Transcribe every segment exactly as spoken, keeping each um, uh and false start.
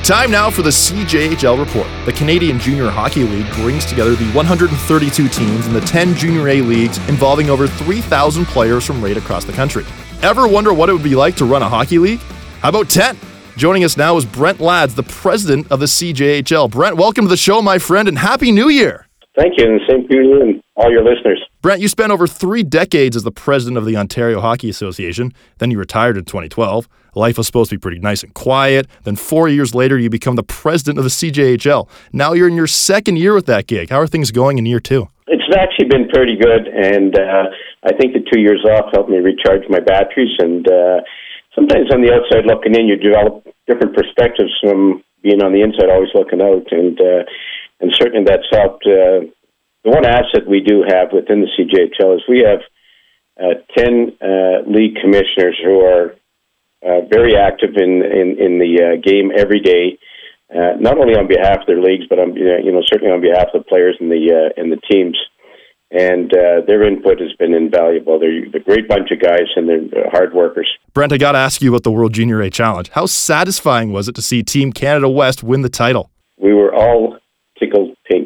Time now for the C J H L Report. The Canadian Junior Hockey League brings together the one hundred thirty-two teams in the ten Junior A leagues involving over three thousand players from right across the country. Ever wonder what it would be like to run a hockey league? How about ten? Joining us now is Brent Lads, the president of the C J H L. Brent, welcome to the show, my friend, and Happy New Year! Thank you, and the same to you and all your listeners. Brent, you spent over three decades as the president of the Ontario Hockey Association. Then you retired in twenty twelve. Life was supposed to be pretty nice and quiet. Then four years later, you become the president of the C J H L. Now you're in your second year with that gig. How are things going in year two? It's actually been pretty good, and uh, I think the two years off helped me recharge my batteries. And uh, sometimes on the outside looking in, you develop different perspectives from being on the inside, always looking out. And uh, and certainly that's helped. Uh, the one asset we do have within the C J H L is we have uh, ten uh, league commissioners who are uh, very active in, in, in the uh, game every day, uh, not only on behalf of their leagues, but on, you know, certainly on behalf of the players and the uh, and the teams. And uh, their input has been invaluable. They're a great bunch of guys, and they're hard workers. Brent, I got to ask you about the World Junior A Challenge. How satisfying was it to see Team Canada West win the title? We were all tickled pink.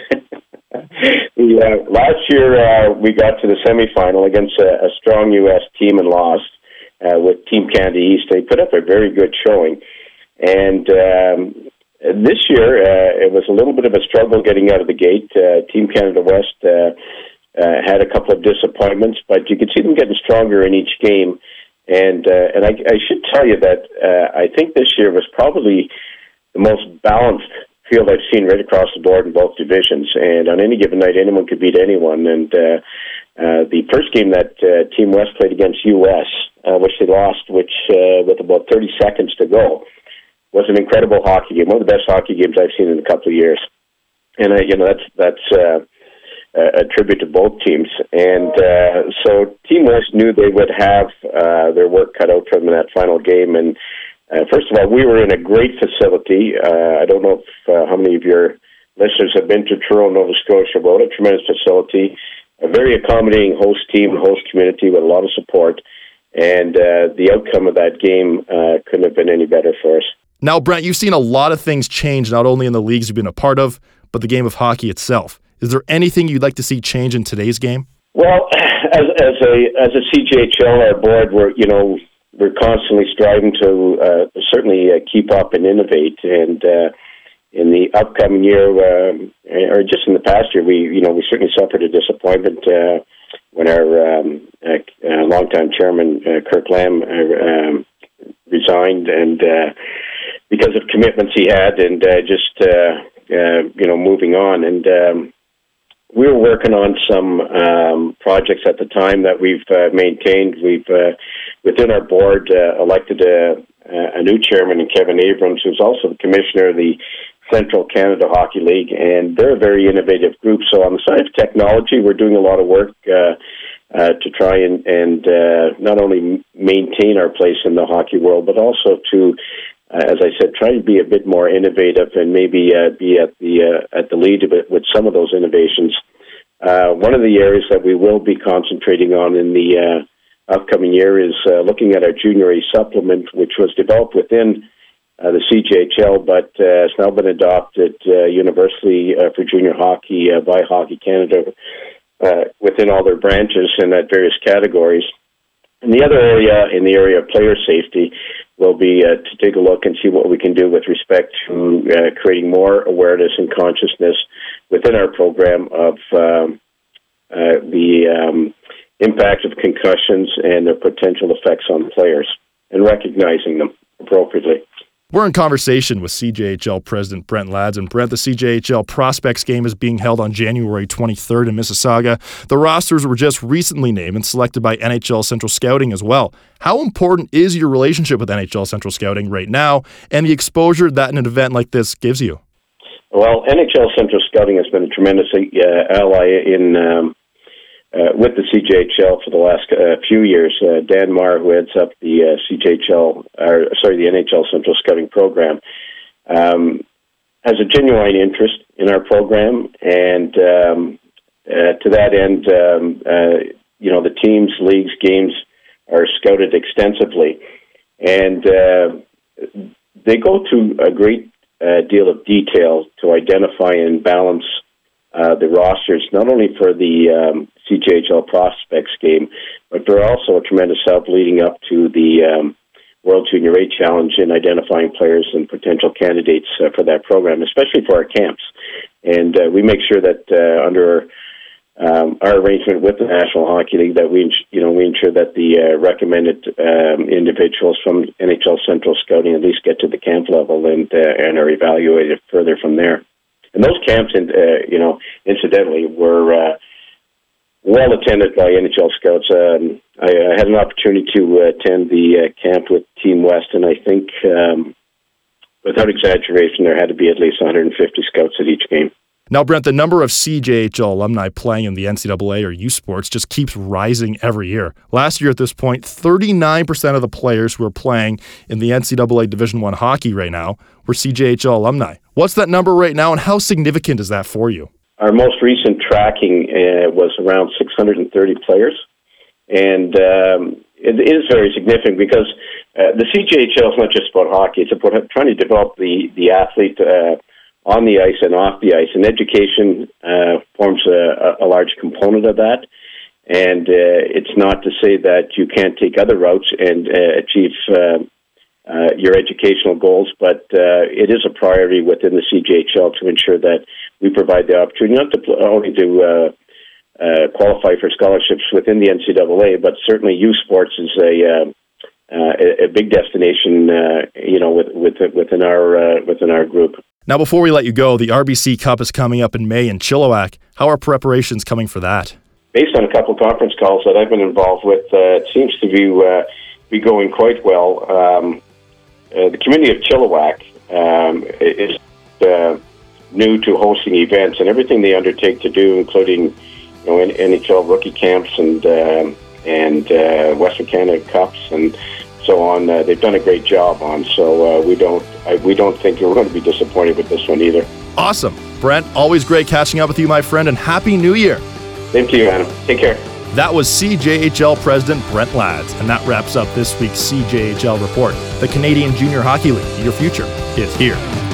we, uh, last year, uh, we got to the semifinal against a, a strong U S team and lost uh, with Team Canada East. They put up a very good showing. And um, this year, uh, it was a little bit of a struggle getting out of the gate. Uh, Team Canada West uh, uh, had a couple of disappointments, but you could see them getting stronger in each game. And uh, and I, I should tell you that uh, I think this year was probably the most balanced field I've seen right across the board in both divisions. And on any given night, anyone could beat anyone. And uh, uh, the first game that uh, Team West played against U S, uh, which they lost, which uh, with about thirty seconds to go, was an incredible hockey game, one of the best hockey games I've seen in a couple of years. And, uh, you know, that's that's uh, a tribute to both teams. And uh, so Team West knew they would have uh, their work cut out for them in that final game. And uh, first of all, we were in a great facility. Uh, I don't know if, uh, how many of your listeners have been to Truro, Nova Scotia, but a tremendous facility, a very accommodating host team, host community with a lot of support. And uh, the outcome of that game uh, couldn't have been any better for us. Now, Brent, you've seen a lot of things change, not only in the leagues you've been a part of, but the game of hockey itself. Is there anything you'd like to see change in today's game? Well, as, as a as a C J H L, our board, we're you know we're constantly striving to uh, certainly uh, keep up and innovate. And uh, in the upcoming year, um, or just in the past year, we you know we certainly suffered a disappointment uh, when our um, uh, uh, longtime chairman uh, Kirk Lamb uh, um, resigned, and uh, because of commitments he had, and uh, just uh, uh, you know moving on. And um, we were working on some um, projects at the time that we've uh, maintained. We've uh, within our board uh, elected a, a new chairman in Kevin Abrams, who's also the commissioner of the Central Canada Hockey League, and they're a very innovative group. So on the side of technology, we're doing a lot of work uh, uh, to try and, and uh, not only maintain our place in the hockey world, but also to Uh, as I said, try to be a bit more innovative and maybe uh, be at the uh, at the lead of it with some of those innovations. Uh, one of the areas that we will be concentrating on in the uh, upcoming year is uh, looking at our Junior A supplement, which was developed within uh, the C J H L, but uh, has now been adopted uh, universally uh, for junior hockey uh, by Hockey Canada uh, within all their branches and at various categories. And the other area, in the area of player safety, will be uh, to take a look and see what we can do with respect to uh, creating more awareness and consciousness within our program of um, uh, the um, impact of concussions and their potential effects on players, and recognizing them appropriately. We're in conversation with C J H L President Brent Lads. And Brent, the C J H L Prospects game is being held on January twenty-third in Mississauga. The rosters were just recently named and selected by N H L Central Scouting as well. How important is your relationship with N H L Central Scouting right now, and the exposure that an event like this gives you? Well, N H L Central Scouting has been a tremendous uh, ally in um, uh, with the C J H L for the last uh, few years. Uh, Dan Marr, who heads up the uh, C J H L, or sorry, the N H L Central Scouting program, um, has a genuine interest in our program, and um, uh, to that end, um, uh, you know, the teams, leagues, games are scouted extensively, and uh, they go through a great uh, deal of detail to identify and balance uh, the rosters, not only for the um, C J H L Prospects game, but they're also a tremendous help leading up to the um, World Junior A Challenge in identifying players and potential candidates uh, for that program, especially for our camps. And uh, we make sure that uh, under um, our arrangement with the National Hockey League, that we, you know, we ensure that the uh, recommended um, individuals from N H L Central Scouting at least get to the camp level and uh, and are evaluated further from there. And those camps, uh, you know, incidentally, were uh, well attended by N H L scouts. Um, I, I had an opportunity to uh, attend the uh, camp with Team West, and I think, um, without exaggeration, there had to be at least one hundred fifty scouts at each game. Now, Brent, the number of C J H L alumni playing in the N C double A or U Sports just keeps rising every year. Last year at this point, thirty-nine percent of the players who are playing in the N C double A Division I hockey right now were C J H L alumni. What's that number right now, and how significant is that for you? Our most recent tracking uh, was around six hundred thirty players, and um, it is very significant because uh, the C J H L is not just about hockey. It's about trying to develop the, the athlete uh, on the ice and off the ice, and education uh, forms a, a large component of that. And uh, it's not to say that you can't take other routes and uh, achieve uh, uh, your educational goals, but uh, it is a priority within the C J H L to ensure that we provide the opportunity not to only to uh, uh, qualify for scholarships within the N C double A, but certainly U Sports is a uh, uh, a big destination, uh, you know, with, with, within our uh, within our group. Now, before we let you go, the R B C Cup is coming up in May in Chilliwack. How are preparations coming for that? Based on a couple of conference calls that I've been involved with, uh, it seems to be uh, be going quite well. Um, uh, the community of Chilliwack um, is uh, new to hosting events, and everything they undertake to do, including you know N H L rookie camps and uh, and uh, Western Canada Cups and so on, uh, they've done a great job on. So uh, we don't I, we don't think we're going to be disappointed with this one either. Awesome, Brent. Always great catching up with you, my friend, and Happy New Year. Same to you, Adam. Take care. That was C J H L President Brent Lads, and that wraps up this week's C J H L Report. The Canadian Junior Hockey League, your future is here.